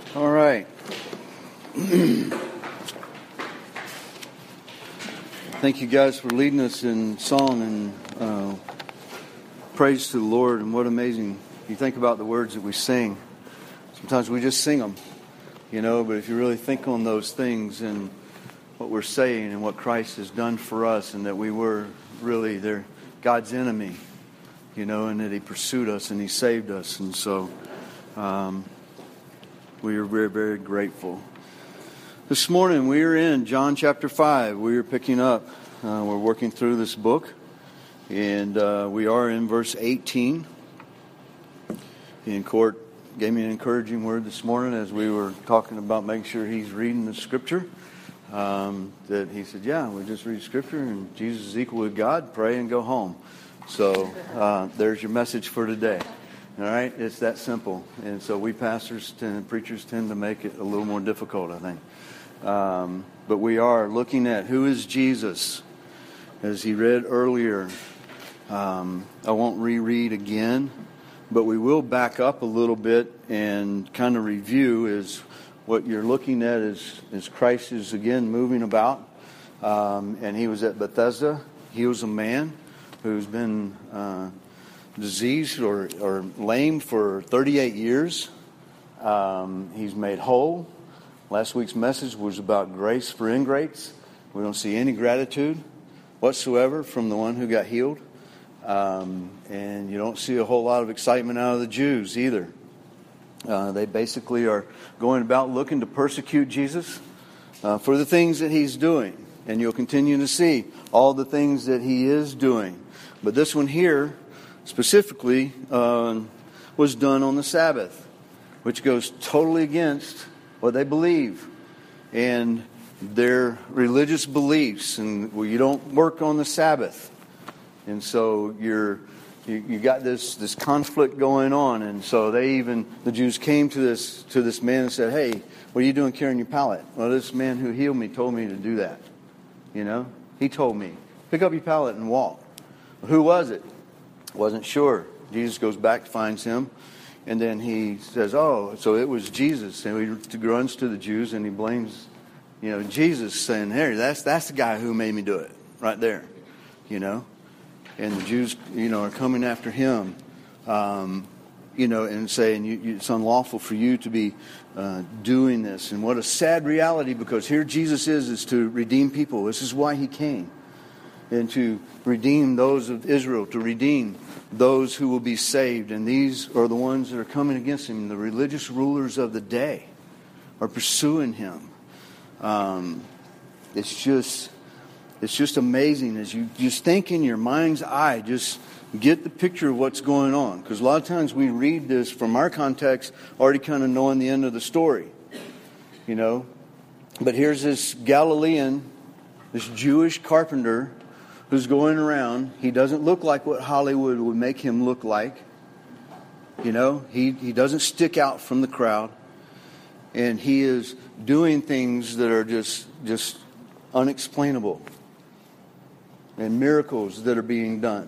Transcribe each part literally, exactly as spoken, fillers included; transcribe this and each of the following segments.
All right. Thank you guys for leading us in song and uh, praise to the Lord. And what amazing, you think about the words that we sing. Sometimes we just sing them, you know, but if you really think on those things and what we're saying and what Christ has done for us and that we were really their God's enemy, you know, and that He pursued us and He saved us. And so um, we are very, very grateful. This morning we are in John chapter five. We are picking up, uh, we're working through this book, and uh, we are in verse eighteen. And Court gave me an encouraging word this morning as we were talking about making sure he's reading the scripture. Um, that he said, yeah, we just read scripture and Jesus is equal with God, pray and go home. So uh, there's your message for today. All right, it's that simple. And so we pastors and preachers tend to make it a little more difficult, I think. Um, but we are looking at who is Jesus, as he read earlier. Um, I won't reread again, but we will back up a little bit and kind of review is what you're looking at is, is Christ is again moving about. Um, and he was at Bethesda. He was a man who's been uh, diseased or, or lame for thirty-eight years. Um, he's made whole. Last week's message was about grace for ingrates. We don't see any gratitude whatsoever from the one who got healed. Um, and you don't see a whole lot of excitement out of the Jews either. Uh, they basically are going about looking to persecute Jesus uh, for the things that he's doing. And you'll continue to see all the things that he is doing. But this one here specifically uh, was done on the Sabbath, which goes totally against what they believe and their religious beliefs. And well, you don't work on the Sabbath. And so you're You, you got this, this conflict going on, and so they even the Jews came to this to this man and said, "Hey, what are you doing carrying your pallet?" Well, this man who healed me told me to do that. You know, he told me, "Pick up your pallet and walk." Who was it? Wasn't sure. Jesus goes back, finds him, and then he says, "Oh, so it was Jesus." And he runs to the Jews and he blames, you know, Jesus, saying, "Hey, that's that's the guy who made me do it, right there," you know. And the Jews, you know, are coming after him, um, you know, and saying you, you, it's unlawful for you to be uh, doing this. And what a sad reality, because here Jesus is, is to redeem people. This is why he came. And to redeem those of Israel, to redeem those who will be saved. And these are the ones that are coming against him. The religious rulers of the day are pursuing him. Um, it's just... It's just amazing as you just think in your mind's eye, just get the picture of what's going on. Because a lot of times we read this from our context, already kind of knowing the end of the story. You know? But here's this Galilean, this Jewish carpenter who's going around. He doesn't look like what Hollywood would make him look like. You know? He, he doesn't stick out from the crowd. And he is doing things that are just just unexplainable. And miracles that are being done.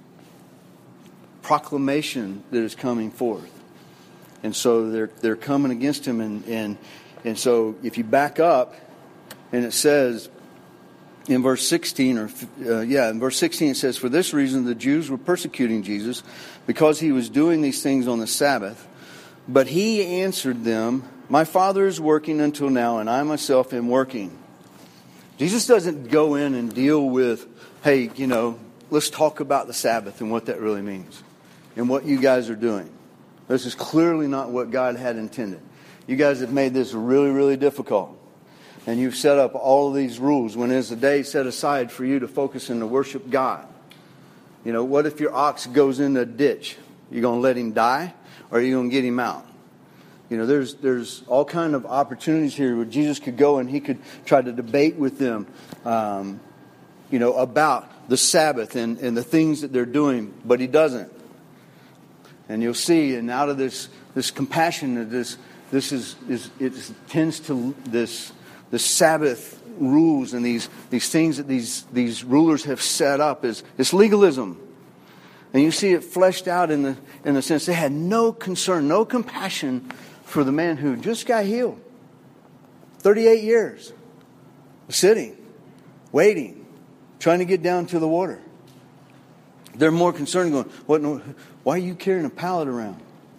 Proclamation that is coming forth. And so they're they're coming against him. And, and, and so if you back up, and it says in verse sixteen, or uh, yeah, in verse sixteen it says, "For this reason the Jews were persecuting Jesus, because he was doing these things on the Sabbath. But he answered them, 'My Father is working until now, and I myself am working.'" Jesus doesn't go in and deal with, hey, you know, let's talk about the Sabbath and what that really means and what you guys are doing. This is clearly not what God had intended. You guys have made this really, really difficult. And you've set up all of these rules when there's a day set aside for you to focus and to worship God. You know, what if your ox goes in a ditch? You going to let him die, or are you going to get him out? You know, there's there's all kind of opportunities here where Jesus could go and he could try to debate with them, um, you know, about the Sabbath and, and the things that they're doing, but he doesn't. And you'll see, and out of this this compassion, that this this is is it tends to this the Sabbath rules and these these things that these these rulers have set up is is legalism. And you see it fleshed out in the in the sense they had no concern, no compassion for the man who just got healed. thirty-eight years. Sitting, waiting, trying to get down to the water. They're more concerned going, what, why are you carrying a pallet around?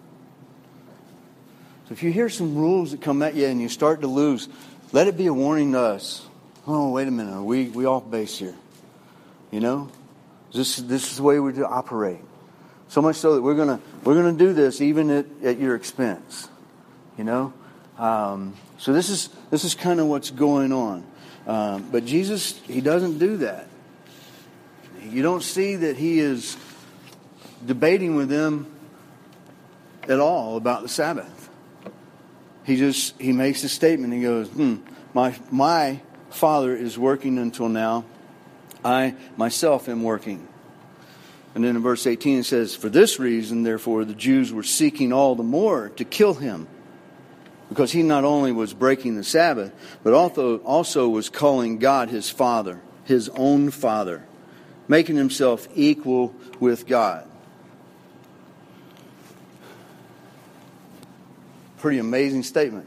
So if you hear some rules that come at you and you start to lose, let it be a warning to us. Oh, wait a minute. Are we, we off base here? You know? This, this is the way we operate. So much so that we're going to we're gonna do this even at, at your expense. You know? Um, so this is this is kind of what's going on. Um, but Jesus, He doesn't do that. You don't see that He is debating with them at all about the Sabbath. He just, He makes a statement. He goes, hmm, my, my Father is working until now. I myself am working. And then in verse eighteen it says, for this reason, therefore, the Jews were seeking all the more to kill Him. Because He not only was breaking the Sabbath, but also, also was calling God His Father, His own Father, making Himself equal with God. Pretty amazing statement.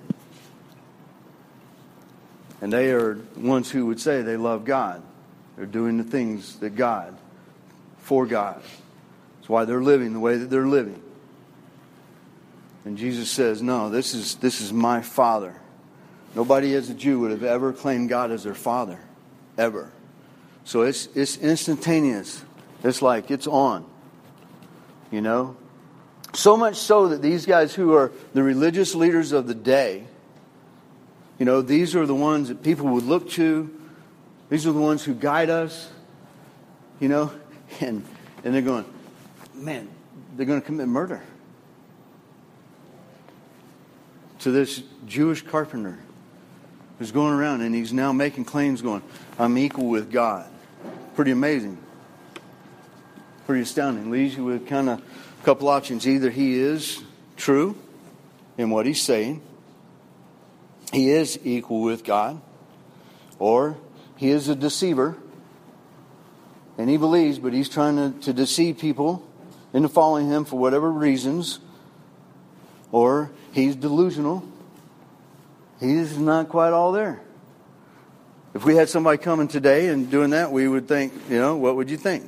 And they are ones who would say they love God. They're doing the things that God, for God. That's why they're living the way that they're living. And Jesus says, no, this is this is my Father. Nobody as a Jew would have ever claimed God as their Father. Ever. So it's it's instantaneous. It's like it's on. You know? So much so that these guys who are the religious leaders of the day, you know, these are the ones that people would look to. These are the ones who guide us. You know? And and they're going, man, they're going to commit murder to this Jewish carpenter who's going around and he's now making claims going, I'm equal with God. Pretty amazing. Pretty astounding. Leaves you with kind of a couple options. Either he is true in what he's saying, he is equal with God, or he is a deceiver and he believes, but he's trying to, to deceive people into following him for whatever reasons, or he's delusional. He's not quite all there. If we had somebody coming today and doing that, we would think, you know, what would you think?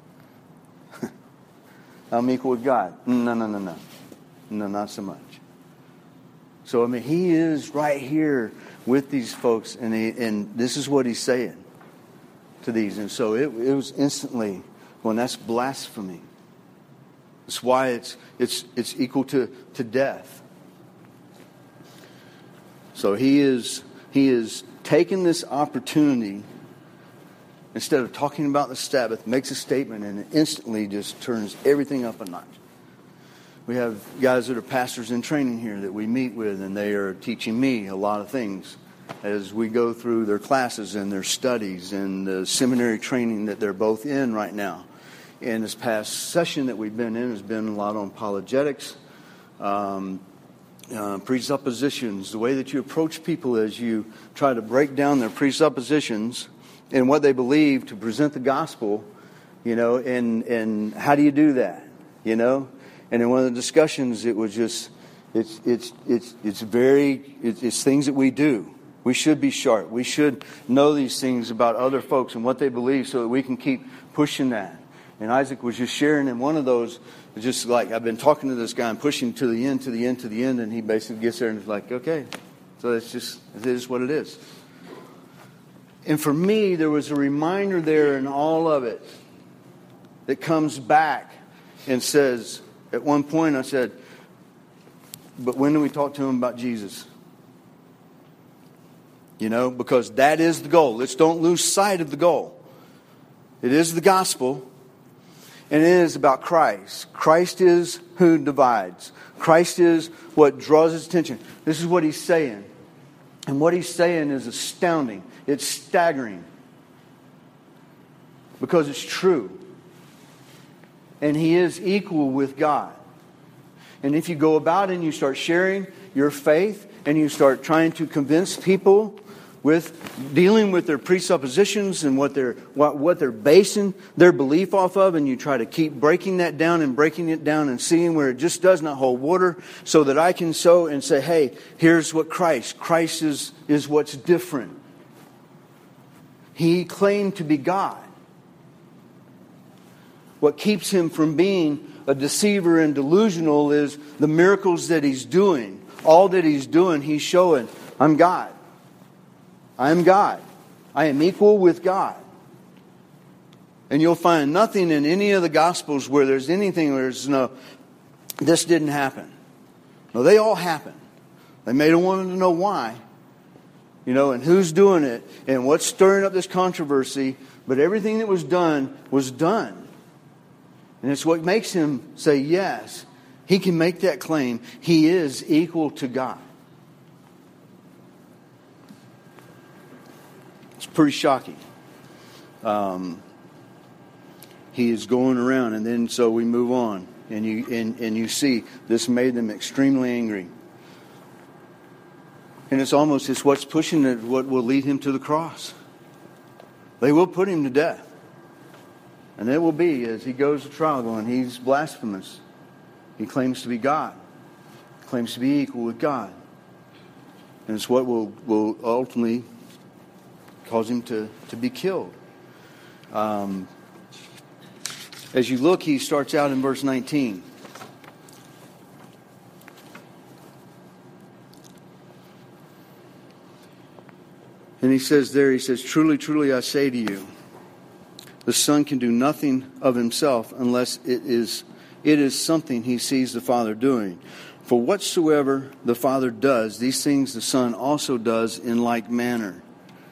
I'm equal with God. No, no, no, no. No, not so much. So, I mean, he is right here with these folks, and he, and this is what he's saying to these. And so it, it was instantly, well, that's blasphemy. That's why it's it's it's equal to, to death. So he is he is taking this opportunity, instead of talking about the Sabbath, makes a statement and it instantly just turns everything up a notch. We have guys that are pastors in training here that we meet with, and they are teaching me a lot of things as we go through their classes and their studies and the seminary training that they're both in right now. And this past session that we've been in has been a lot on apologetics, um, uh, presuppositions, the way that you approach people as you try to break down their presuppositions and what they believe to present the gospel, you know, and, and how do you do that, you know? And in one of the discussions, it was just, it's it's it's it's very, it's, it's things that we do. We should be sharp. We should know these things about other folks and what they believe so that we can keep pushing that. And Isaac was just sharing in one of those, just like, I've been talking to this guy and pushing to the end, to the end, to the end, and he basically gets there and is like, okay, so it's just, it is what it is. And for me, there was a reminder there in all of it that comes back and says, at one point I said, but when do we talk to him about Jesus? You know, because that is the goal. Let's don't lose sight of the goal. It is the gospel. And it is about Christ. Christ is who divides. Christ is what draws his attention. This is what he's saying. And what he's saying is astounding. It's staggering. Because it's true. And he is equal with God. And if you go about and you start sharing your faith and you start trying to convince people with dealing with their presuppositions and what they're what, what they're basing their belief off of, and you try to keep breaking that down and breaking it down and seeing where it just does not hold water, so that I can sow and say, hey, here's what Christ. Christ is, is what's different. He claimed to be God. What keeps him from being a deceiver and delusional is the miracles that he's doing. All that he's doing, he's showing, I'm God. I am God. I am equal with God. And you'll find nothing in any of the Gospels where there's anything where there's no, this didn't happen. No, they all happen. They may have wanted to know why. You know, and who's doing it and what's stirring up this controversy. But everything that was done was done. And it's what makes him say yes. He can make that claim. He is equal to God. It's pretty shocking. Um, he is going around, and then so we move on, and you and, and you see this made them extremely angry. And it's almost it's what's pushing it, what will lead him to the cross. They will put him to death. And it will be, as he goes to trial, going, he's blasphemous. He claims to be God. He claims to be equal with God. And it's what will, will ultimately cause him to, to be killed. Um, as you look, he starts out in verse nineteen. And he says there, he says, truly, truly, I say to you, the Son can do nothing of himself unless it is it is something he sees the Father doing. For whatsoever the Father does, these things the Son also does in like manner.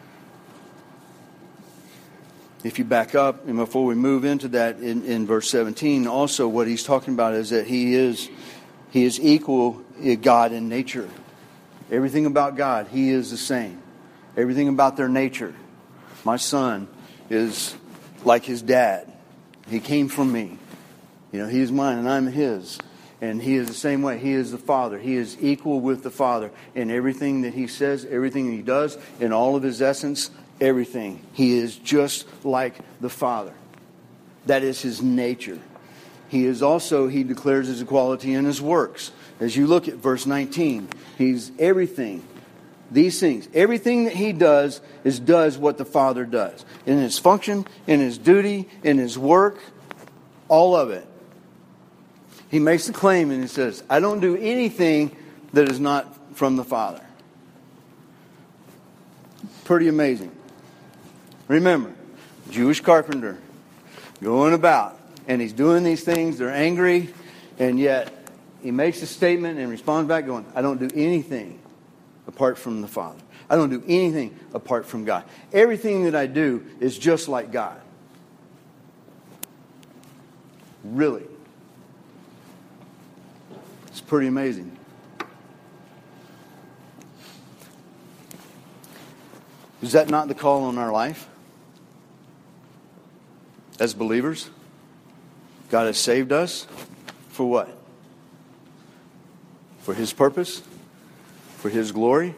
If you back up, and before we move into that in, in verse seventeen, also what he's talking about is that he is he is equal God in nature. Everything about God, he is the same. Everything about their nature. My Son is like his dad. He came from me. You know, he is mine and I'm his. And he is the same way. He is the Father. He is equal with the Father in everything that he says, everything he does, in all of his essence, everything. He is just like the Father. That is his nature. He is also, he declares his equality in his works. As you look at verse nineteen, he's everything. These things, everything that he does is does what the Father does. In his function, in his duty, in his work, all of it. He makes the claim and he says, I don't do anything that is not from the Father. Pretty amazing. Remember, Jewish carpenter going about, and he's doing these things, they're angry, and yet he makes a statement and responds back going, I don't do anything apart from the Father. I don't do anything apart from God. Everything that I do is just like God. Really. It's pretty amazing. Is that not the call on our life? As believers? God has saved us for what? For His purpose? For His glory?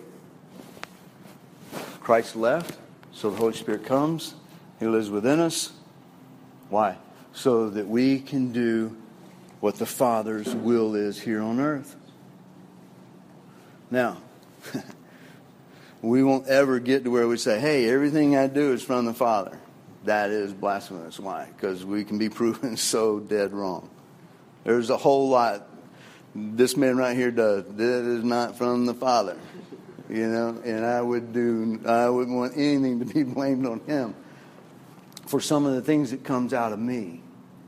Christ left, so the Holy Spirit comes. He lives within us. Why? So that we can do what the Father's will is here on earth. Now, we won't ever get to where we say, hey, everything I do is from the Father. That is blasphemous. Why? Because we can be proven so dead wrong. There's a whole lot this man right here does. That is not from the Father. You know, and I would do, I wouldn't want anything to be blamed on him for some of the things that comes out of me.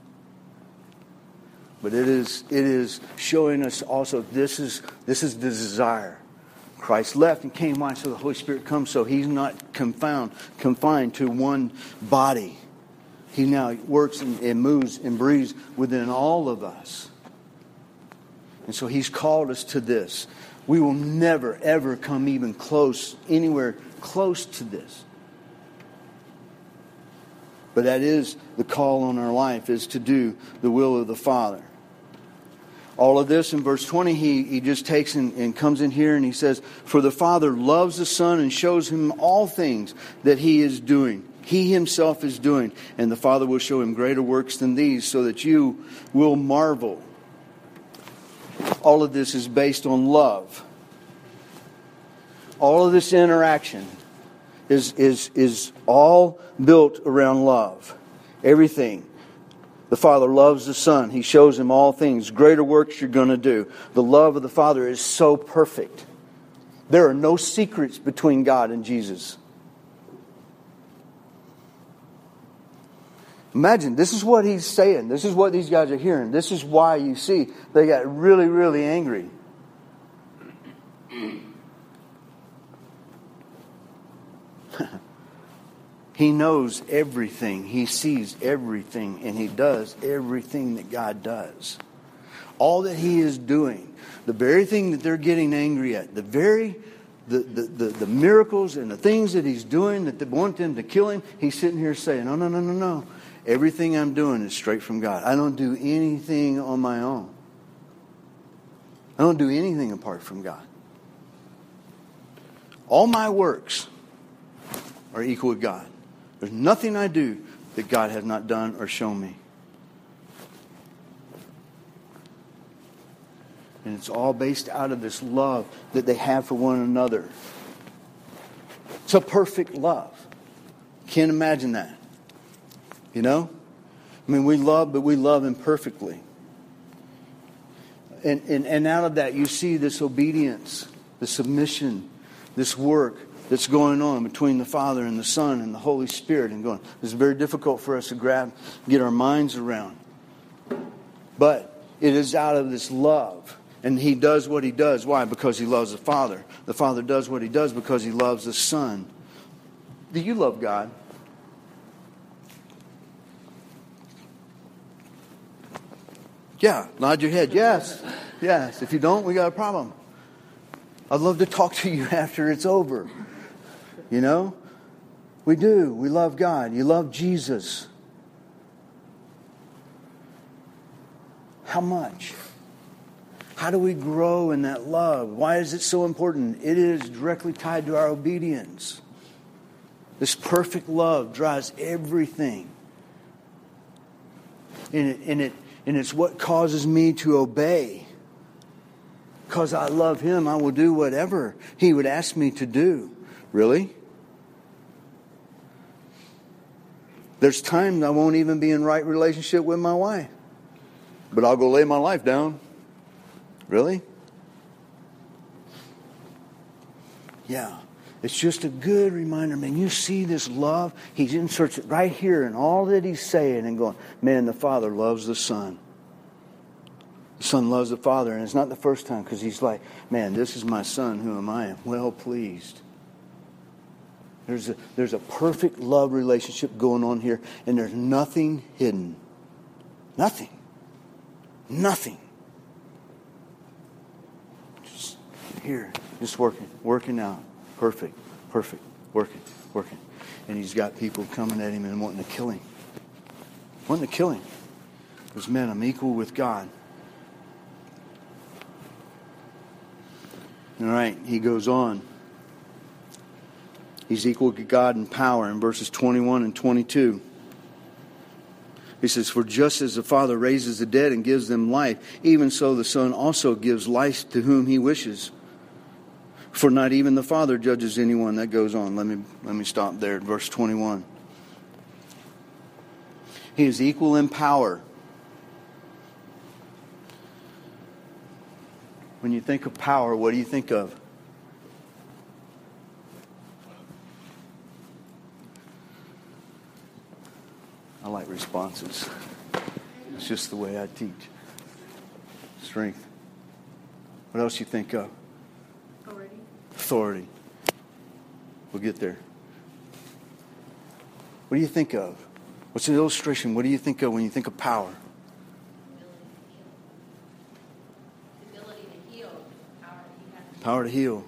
But it is, it is showing us also this is, this is the desire. Christ left and came on, so the Holy Spirit comes, so He's not confound, confined to one body. He now works and, and moves and breathes within all of us. And so He's called us to this. We will never, ever come even close, anywhere close to this. But that is the call on our life, is to do the will of the Father. All of this in verse twenty, he, he just takes and, and comes in here and he says, for the Father loves the Son and shows him all things that he is doing. He himself is doing. And the Father will show him greater works than these so that you will marvel. All of this is based on love. All of this interaction is, is, is all built around love. Everything. The Father loves the Son. He shows him all things. Greater works you're going to do. The love of the Father is so perfect. There are no secrets between God and Jesus. Imagine, this is what he's saying. This is what these guys are hearing. This is why you see they got really, really angry. He knows everything. He sees everything. And he does everything that God does. All that he is doing. The very thing that they're getting angry at. The very the, the, the, the miracles and the things that he's doing that they want them to kill him. He's sitting here saying, no, no, no, no, no. Everything I'm doing is straight from God. I don't do anything on my own. I don't do anything apart from God. All my works are equal with God. There's nothing I do that God has not done or shown me. And it's all based out of this love that they have for one another. It's a perfect love. Can't imagine that. You know? I mean, we love, but we love imperfectly. And, and, and out of that, you see this obedience, the submission, this work that's going on between the Father and the Son and the Holy Spirit. And going, it's very difficult for us to grab, get our minds around. But it is out of this love. And He does what He does. Why? Because He loves the Father. The Father does what He does because He loves the Son. Do you love God? Yeah, nod your head. Yes. Yes. If you don't, we got a problem. I'd love to talk to you after it's over. You know? We do. We love God. You love Jesus. How much? How do we grow in that love? Why is it so important? It is directly tied to our obedience. This perfect love drives everything. And it, and it, and it's what causes me to obey. Because I love Him, I will do whatever He would ask me to do. Really? There's times I won't even be in right relationship with my wife. But I'll go lay my life down. Really? Yeah. It's just a good reminder, man. You see this love? He inserts it right here in all that He's saying and going, man, the Father loves the Son. The Son loves the Father. And it's not the first time because He's like, man, this is my Son whom I am well pleased. There's a, there's a perfect love relationship going on here. And there's nothing hidden. Nothing. Nothing. Just here. Just working. Working out. Perfect. Perfect. Working. Working. And He's got people coming at Him and wanting to kill Him. Wanting to kill Him. Because, man, I'm equal with God. All right. He goes on. He's equal to God in power in verses twenty-one and twenty-two. He says, for just as the Father raises the dead and gives them life, even so the Son also gives life to whom He wishes. For not even the Father judges anyone. That goes on. Let me, let me stop there at verse twenty-one. He is equal in power. When you think of power, what do you think of? I like responses. It's just the way I teach. Strength. What else you think of? Authority. Authority. We'll get there. What do you think of? What's an illustration? What do you think of when you think of power? The ability to heal. Power to heal. Power to heal.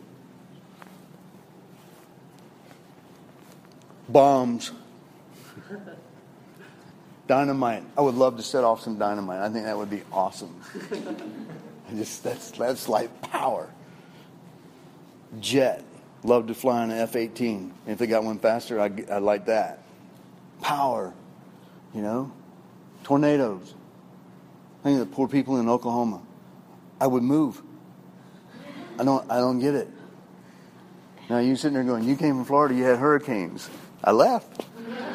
Bombs. Dynamite. I would love to set off some dynamite. I think that would be awesome. I just that's that's like power. Jet. Love to fly on an F eighteen. If they got one faster, I I like that. Power. You know, tornadoes. I think the poor people in Oklahoma. I would move. I don't. I don't get it. Now you sitting there going, "You came from Florida. You had hurricanes." I left.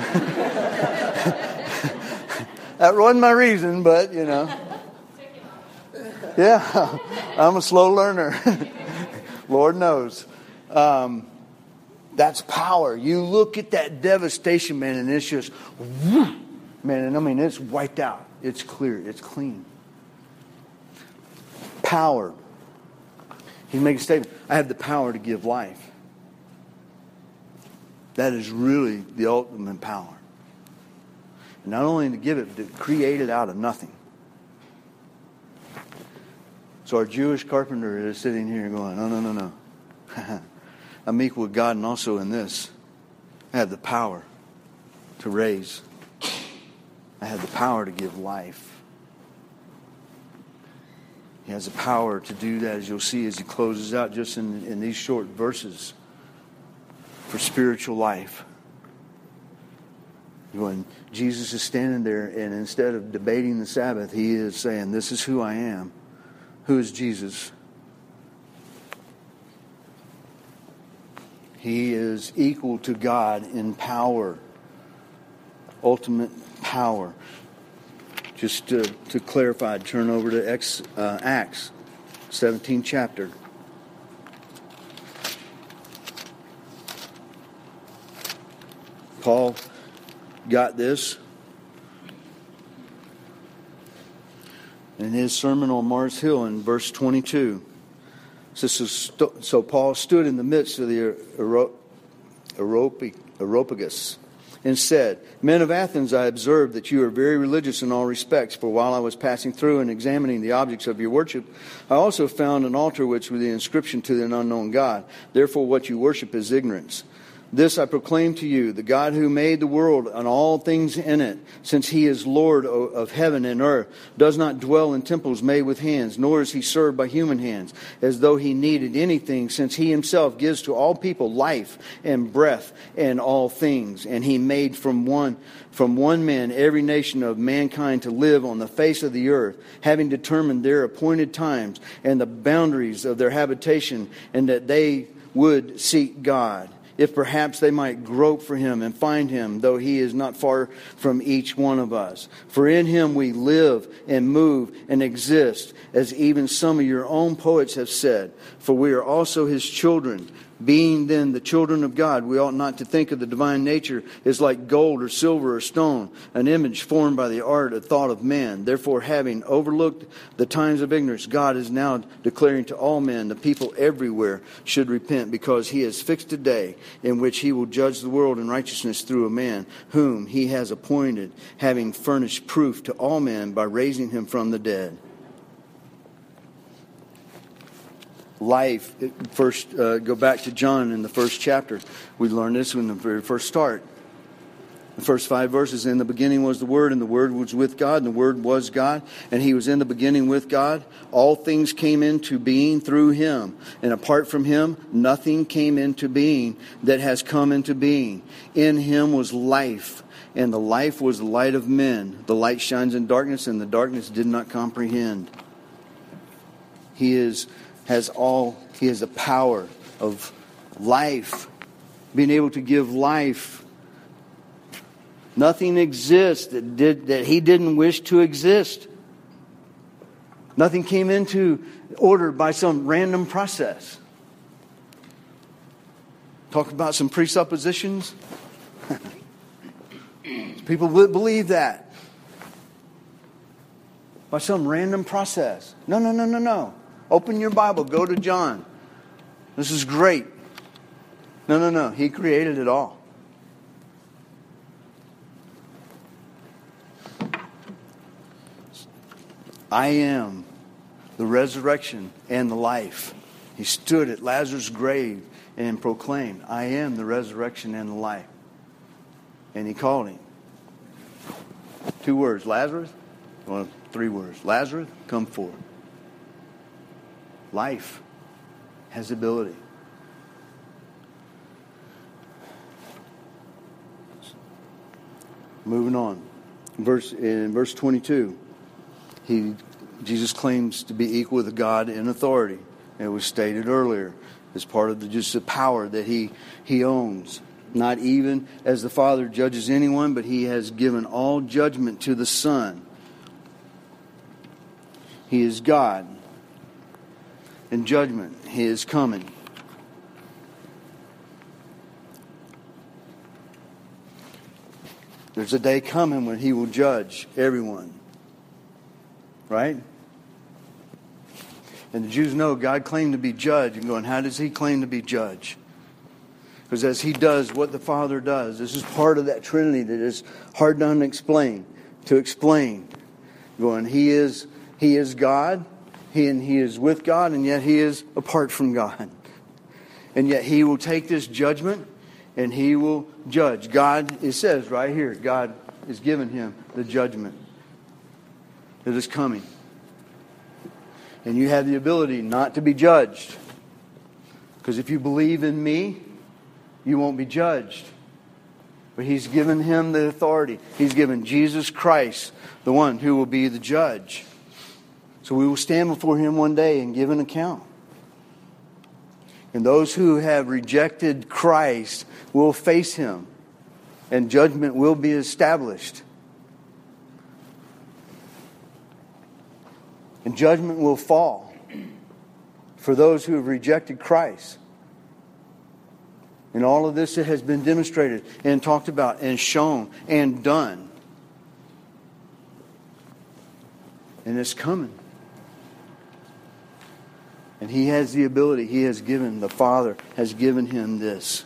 That wasn't my reason, but you know. Yeah, I'm a slow learner. Lord knows. Um, that's power. You look at that devastation, man, and it's just, whoo, man, and I mean, it's wiped out. It's clear. It's clean. Power. He makes a statement. I have the power to give life. That is really the ultimate power. And not only to give it, but to create it out of nothing. So our Jewish carpenter is sitting here going, no, no, no, no. I'm equal with God, and also in this, I have the power to raise. I have the power to give life. He has the power to do that, as you'll see as he closes out just in, in these short verses, for spiritual life. When Jesus is standing there, and instead of debating the Sabbath, he is saying, this is who I am. Who is Jesus? He is equal to God in power. Ultimate power. Just to, to clarify, turn over to Acts, uh, Acts seventeenth chapter. Paul got this in his sermon on Mars Hill in verse twenty-two. It says, so Paul stood in the midst of the Areopagus and said, Men of Athens, I observed that you are very religious in all respects, for while I was passing through and examining the objects of your worship, I also found an altar which with the inscription to an unknown God. Therefore what you worship is ignorance. This I proclaim to you, the God who made the world and all things in it, since he is Lord of heaven and earth, does not dwell in temples made with hands, nor is he served by human hands, as though he needed anything, since he himself gives to all people life and breath and all things. And he made from one from one man every nation of mankind to live on the face of the earth, having determined their appointed times and the boundaries of their habitation, and that they would seek God, if perhaps they might grope for him and find him, though he is not far from each one of us. For in him we live and move and exist, as even some of your own poets have said. For we are also his children. Being then the children of God, we ought not to think of the divine nature as like gold or silver or stone, an image formed by the art or thought of man. Therefore, having overlooked the times of ignorance, God is now declaring to all men, the people everywhere should repent, because he has fixed a day in which he will judge the world in righteousness through a man whom he has appointed, having furnished proof to all men by raising him from the dead. Life, first uh, go back to John in the first chapter. We learned this in the very first start. The first five verses, in the beginning was the Word, and the Word was with God, and the Word was God, and he was in the beginning with God. All things came into being through him, and apart from him, nothing came into being that has come into being. In him was life, and the life was the light of men. The light shines in darkness, and the darkness did not comprehend. He is... has all, he has the power of life, being able to give life. Nothing exists that did that he didn't wish to exist. Nothing came into order by some random process. Talk about some presuppositions. People would believe that. By some random process. No, no, no, no, no. Open your Bible. Go to John. This is great. No, no, no. He created it all. I am the resurrection and the life. He stood at Lazarus' grave and proclaimed, I am the resurrection and the life. And he called him Two words. Lazarus? Well, three words. Lazarus, come forth. Life has ability. Moving on. Verse in verse twenty-two, he Jesus claims to be equal with God in authority. It was stated earlier as part of the, just the power that he he owns. Not even as the Father judges anyone, but he has given all judgment to the Son. He is God. And judgment, he is coming. There's a day coming when he will judge everyone. Right? And the Jews know God claimed to be judge. And going, how does he claim to be judge? Because as he does what the Father does, this is part of that Trinity that is hard to explain. To explain. Going, he is he is God, he and he is with God, and yet he is apart from God. And yet he will take this judgment and he will judge. God, it says right here, God is giving him the judgment that is coming. And you have the ability not to be judged. Because if you believe in me, you won't be judged. But he's given him the authority. He's given Jesus Christ, the one who will be the judge. So we will stand before him one day and give an account. And those who have rejected Christ will face him. And judgment will be established. And judgment will fall for those who have rejected Christ. And all of this has been demonstrated and talked about and shown and done. And it's coming. And he has the ability. He has given, the Father has given him this.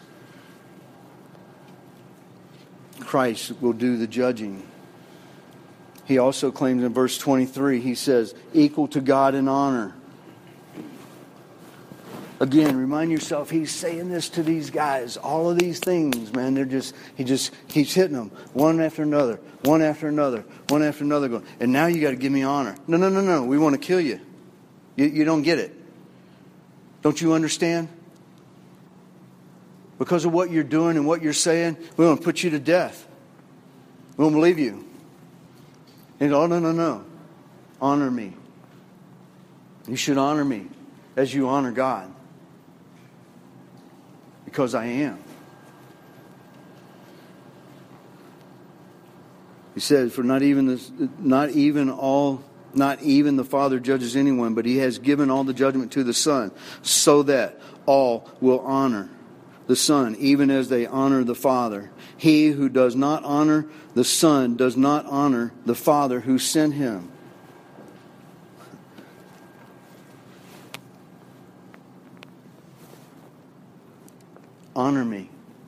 Christ will do the judging. He also claims in verse twenty-three, he says, equal to God in honor. Again, remind yourself, he's saying this to these guys. All of these things, man, they're just, he just keeps hitting them. One after another, one after another, one after another. Going, and now you got to give me honor. No, no, no, no. We want to kill you. You, you don't get it. Don't you understand? Because of what you're doing and what you're saying, we want to put you to death. We won't believe you. And oh, no, no, no. Honor me. You should honor me as you honor God. Because I am. He says, for not even the, not even all, not even the Father judges anyone, but he has given all the judgment to the Son, so that all will honor the Son, even as they honor the Father. He who does not honor the Son does not honor the Father who sent him. Honor me.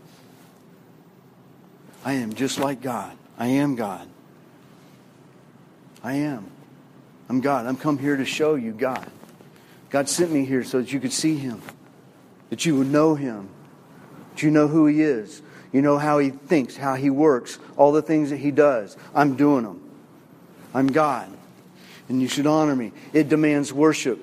I am just like God. I am God. I am. I'm God. I'm come here to show you God. God sent me here so that you could see him. That you would know him. That you know who he is. You know how he thinks, how he works, all the things that he does. I'm doing them. I'm God. And you should honor me. It demands worship.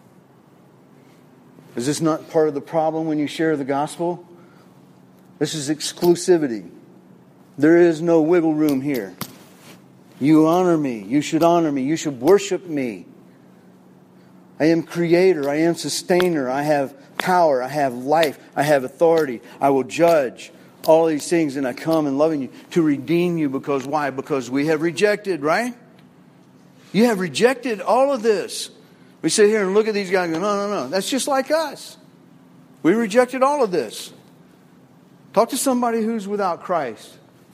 Is this not part of the problem when you share the gospel? This is exclusivity. There is no wiggle room here. You honor me. You should honor me. You should worship me. I am creator. I am sustainer. I have power. I have life. I have authority. I will judge all these things, and I come in loving you to redeem you. Because why? Because we have rejected, right? You have rejected all of this. We sit here and look at these guys and go, no, no, no. That's just like us. We rejected all of this. Talk to somebody who's without Christ.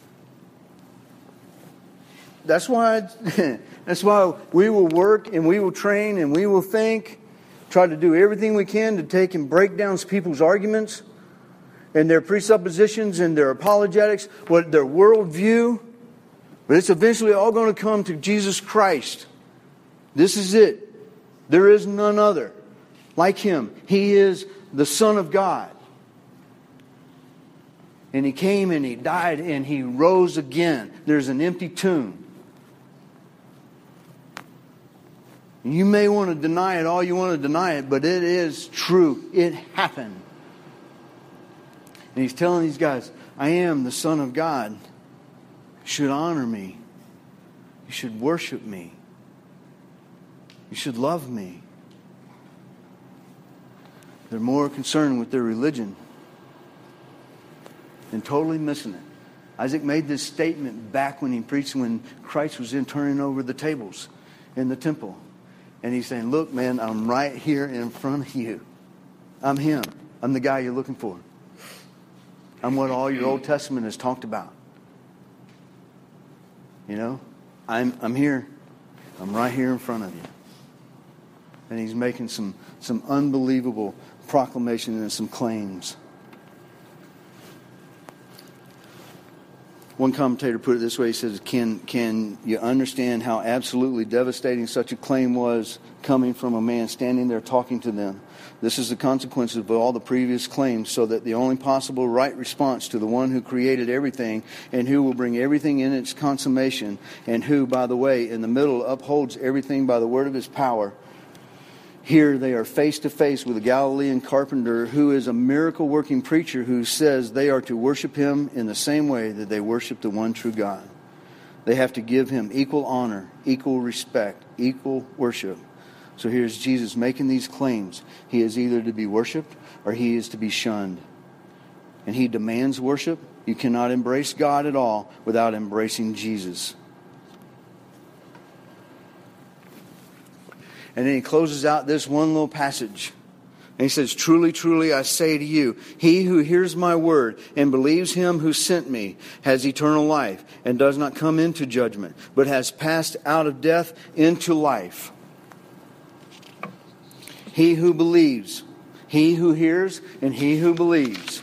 That's why, that's why we will work and we will train and we will think, try to do everything we can to take and break down people's arguments and their presuppositions and their apologetics, what their worldview. But it's eventually all going to come to Jesus Christ. This is it. There is none other like him. He is the Son of God. And he came and he died and he rose again. There's an empty tomb. You may want to deny it all you want to deny it, but it is true. It happened. And He's telling these guys, I am the Son of God. You should honor me. You should worship me. You should love me. They're more concerned with their religion and totally missing it. Isaac made this statement back when he preached, when Christ was in turning over the tables in the temple. And he's saying, look, man, I'm right here in front of you. I'm Him. I'm the guy you're looking for. I'm what all your Old Testament has talked about. You know, I'm I'm here. I'm right here in front of you. And He's making some, some unbelievable proclamation and some claims. One commentator put it this way. He says, can, can you understand how absolutely devastating such a claim was coming from a man standing there talking to them? This is the consequence of all the previous claims, so that the only possible right response to the one who created everything and who will bring everything in its consummation, and who, by the way, in the middle upholds everything by the word of His power. Here they are face to face with a Galilean carpenter who is a miracle-working preacher who says they are to worship Him in the same way that they worship the one true God. They have to give Him equal honor, equal respect, equal worship. So here's Jesus making these claims. He is either to be worshipped or He is to be shunned. And He demands worship. You cannot embrace God at all without embracing Jesus. And then He closes out this one little passage. And He says, truly, truly, I say to you, he who hears my word and believes Him who sent me has eternal life and does not come into judgment, but has passed out of death into life. He who believes, he who hears, and he who believes.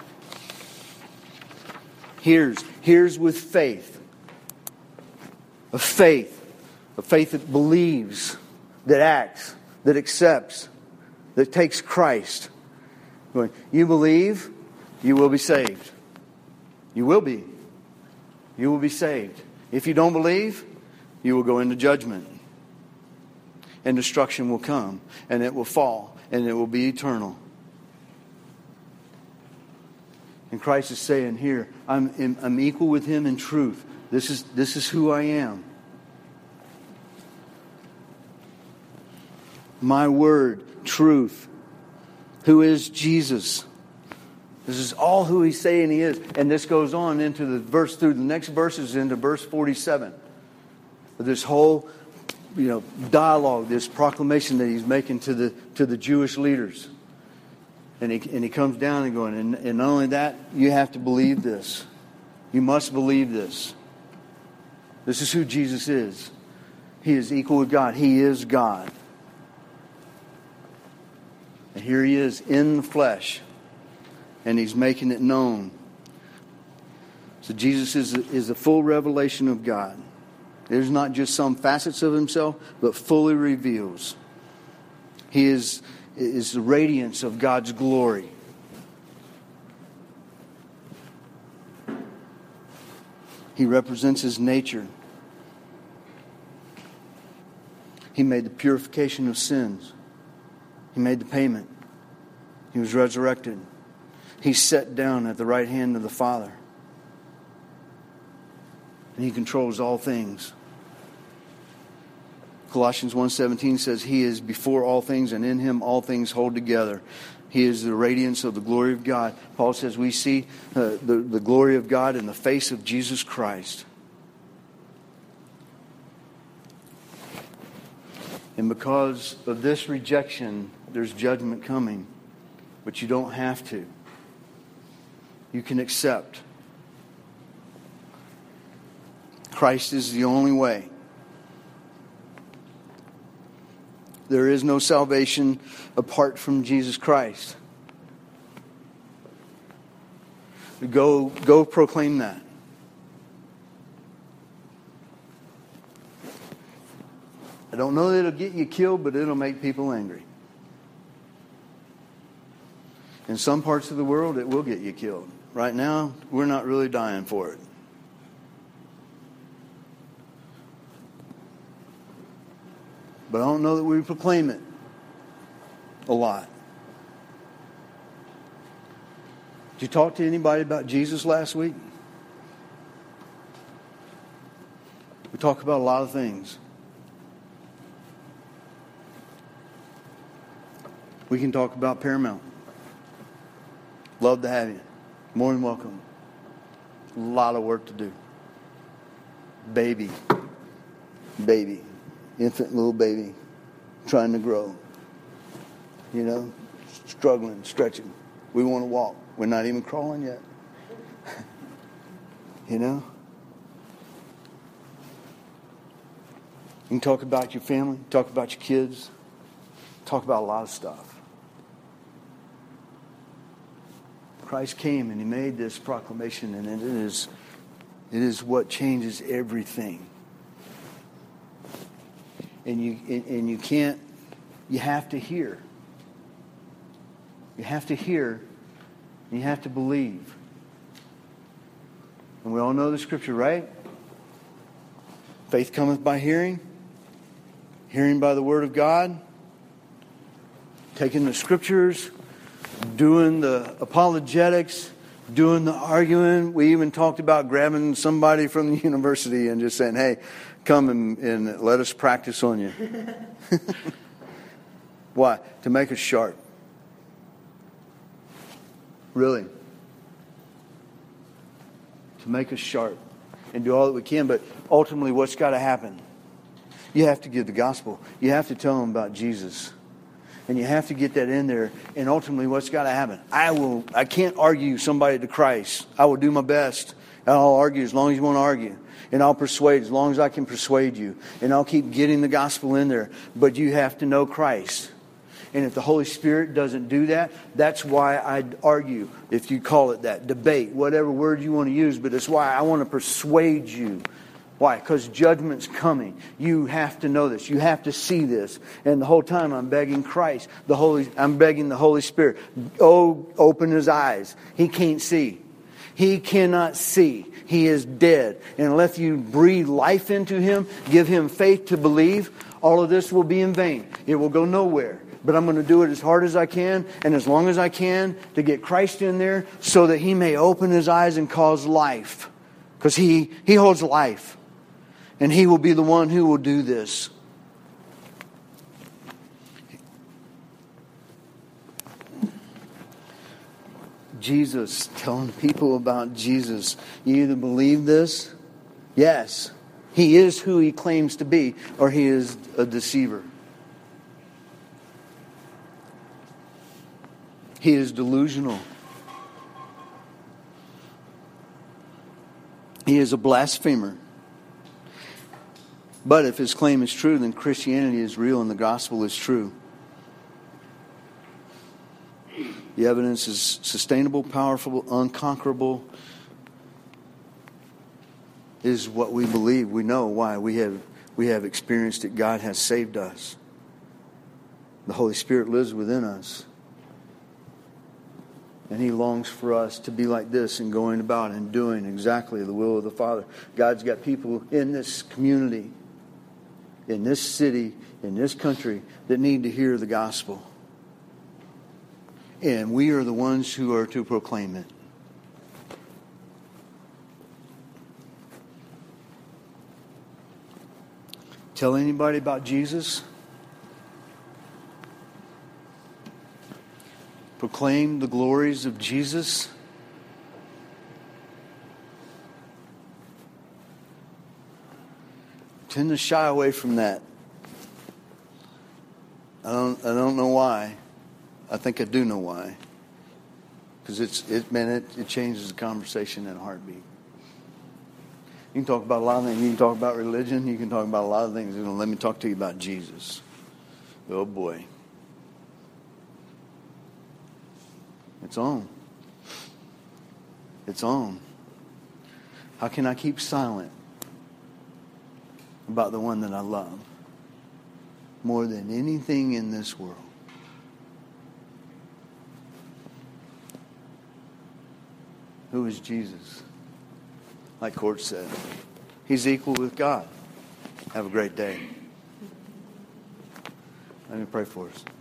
Hears, hears with faith. A faith, a faith that believes, that acts, that accepts, that takes Christ. Going, you believe, you will be saved. You will be. You will be saved. If you don't believe, you will go into judgment. And destruction will come, and it will fall, and it will be eternal. And Christ is saying here, I'm, I'm equal with Him in truth. This is, this is who I am. My word, truth. Who is Jesus? This is all who He's saying He is. And this goes on into the verse, through the next verses, into verse forty-seven. This whole, you know, dialogue, this proclamation that He's making to the to the Jewish leaders. And he and he comes down and going, and, and not only that, you have to believe this. You must believe this. This is who Jesus is. He is equal with God. He is God. And here He is in the flesh. And He's making it known. So Jesus is, is the full revelation of God. There's not just some facets of Himself, but fully reveals. He is, is the radiance of God's glory. He represents His nature. He made the purification of sins. He made the payment. He was resurrected. He's set down at the right hand of the Father. And He controls all things. Colossians one seventeen says, He is before all things, and in Him all things hold together. He is the radiance of the glory of God. Paul says we see uh, the, the glory of God in the face of Jesus Christ. And because of this rejection, there's judgment coming. But you don't have to. You can accept. Christ is the only way. There is no salvation apart from Jesus Christ. Go, go proclaim that. I don't know that it'll get you killed, but it'll make people angry. In some parts of the world, it will get you killed. Right now, we're not really dying for it. But I don't know that we proclaim it a lot. Did you talk to anybody about Jesus last week? We talk about a lot of things. We can talk about Paramount. Love to have you. More than welcome. A lot of work to do. Baby. Baby. Infant little baby. Trying to grow. You know? Struggling, stretching. We want to walk. We're not even crawling yet. You know? You can talk about your family. Talk about your kids. Talk about a lot of stuff. Christ came and He made this proclamation, and it is, it is what changes everything. And you and you can't. You have to hear. You have to hear. And you have to believe. And we all know the scripture, right? Faith cometh by hearing. Hearing by the word of God. Taking the scriptures. Doing the apologetics, doing the arguing. We even talked about grabbing somebody from the university and just saying, hey, come and, and let us practice on you. Why? To make us sharp. Really. To make us sharp. And do all that we can. But ultimately, what's got to happen? You have to give the gospel. You have to tell them about Jesus. And you have to get that in there. And ultimately, what's got to happen? I will. I can't argue somebody to Christ. I will do my best. And I'll argue as long as you want to argue. And I'll persuade as long as I can persuade you. And I'll keep getting the gospel in there. But you have to know Christ. And if the Holy Spirit doesn't do that, that's why I argue. If you call it that. Debate. Whatever word you want to use. But it's why I want to persuade you. Why? Because judgment's coming. You have to know this. You have to see this. And the whole time I'm begging Christ, the Holy, I'm begging the Holy Spirit. Oh, open His eyes. He can't see. He cannot see. He is dead. And unless you breathe life into Him, give Him faith to believe, all of this will be in vain. It will go nowhere. But I'm going to do it as hard as I can and as long as I can to get Christ in there so that He may open His eyes and cause life. Because He, He holds life. And He will be the one who will do this. Jesus, telling people about Jesus. You either believe this, yes, He is who He claims to be, or He is a deceiver. He is delusional. He is a blasphemer. But if his claim is true, then Christianity is real and the gospel is true. The evidence is sustainable, powerful, unconquerable. It is what we believe. We know why. We have, we have experienced it. God has saved us. The Holy Spirit lives within us. And He longs for us to be like this and going about and doing exactly the will of the Father. God's got people in this community, in this city, in this country, that need to hear the gospel. And we are the ones who are to proclaim it. Tell anybody about Jesus? Proclaim the glories of Jesus? Tend to shy away from that. I don't. I don't know why. I think I do know why. Because it's it man, it, it changes the conversation in a heartbeat. You can talk about a lot of things. You can talk about religion. You can talk about a lot of things. You know, let me talk to you about Jesus. Oh boy, it's on. It's on. How can I keep silent about the one that I love more than anything in this world? Who is Jesus? Like Court said, He's equal with God. Have a great day. Let me pray for us.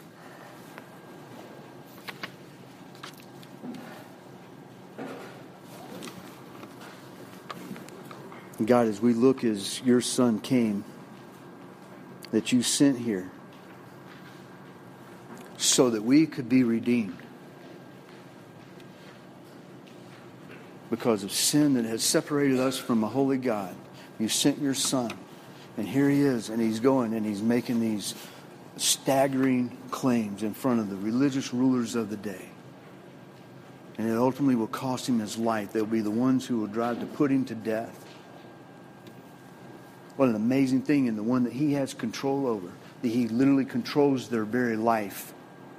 God, as we look as your Son came, that you sent here so that we could be redeemed because of sin that has separated us from a holy God. You sent your Son, and here he is, and he's going and he's making these staggering claims in front of the religious rulers of the day. And it ultimately will cost him his life. They'll be the ones who will try to put him to death. What an amazing thing, and the one that he has control over. That he literally controls their very life.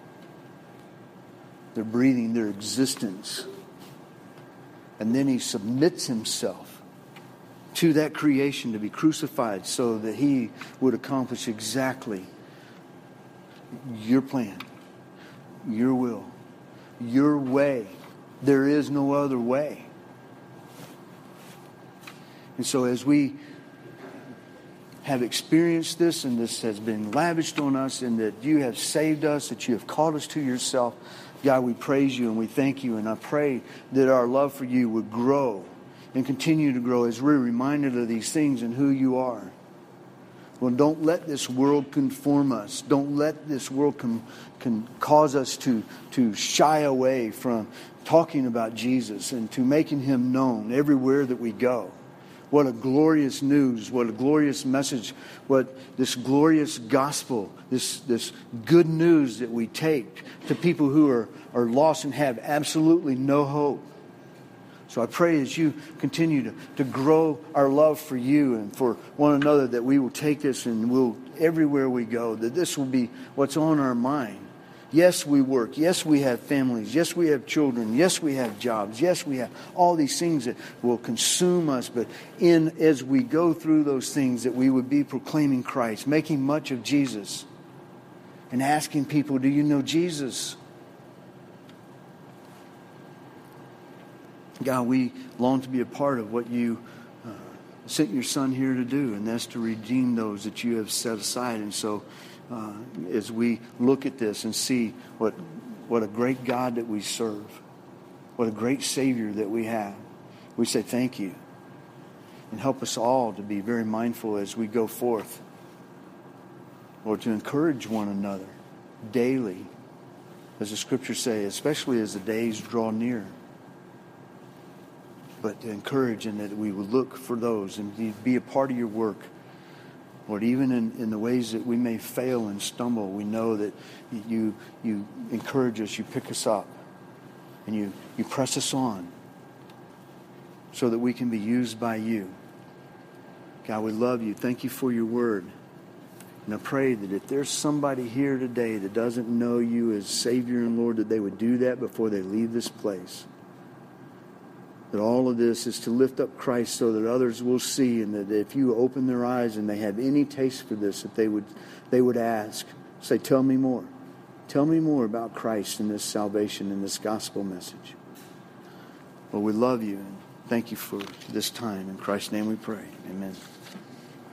Their breathing, their existence. And then he submits himself to that creation to be crucified so that he would accomplish exactly your plan, your will, your way. There is no other way. And so as we have experienced this, and this has been lavished on us, and that you have saved us, that you have called us to yourself, God, we praise you and we thank you. And I pray that our love for you would grow and continue to grow as we're reminded of these things and who you are. Well, don't let this world conform us. Don't let this world can, can cause us to, to shy away from talking about Jesus and to making him known everywhere that we go. What a glorious news, what a glorious message, what this glorious gospel, this, this good news that we take to people who are, are lost and have absolutely no hope. So I pray as you continue to, to grow our love for you and for one another, that we will take this and we'll, everywhere we go, that this will be what's on our mind. Yes, we work. Yes, we have families. Yes, we have children. Yes, we have jobs. Yes, we have all these things that will consume us. But in as we go through those things, that we would be proclaiming Christ, making much of Jesus, and asking people, do you know Jesus? God, we long to be a part of what you uh, sent your Son here to do, and that's to redeem those that you have set aside. And so Uh, as we look at this and see what what a great God that we serve, what a great Savior that we have, we say thank you. And help us all to be very mindful as we go forth, or to encourage one another daily, as the Scriptures say, especially as the days draw near. But to encourage, and that we will look for those and be a part of your work. Lord, even in, in the ways that we may fail and stumble, we know that you you encourage us, you pick us up, and you, you press us on so that we can be used by you. God, we love you. Thank you for your word. And I pray that if there's somebody here today that doesn't know you as Savior and Lord, that they would do that before they leave this place. That all of this is to lift up Christ so that others will see, and that if you open their eyes and they have any taste for this, that they would they would ask, say, tell me more. Tell me more about Christ and this salvation and this gospel message. Well, we love you and thank you for this time. In Christ's name we pray. Amen.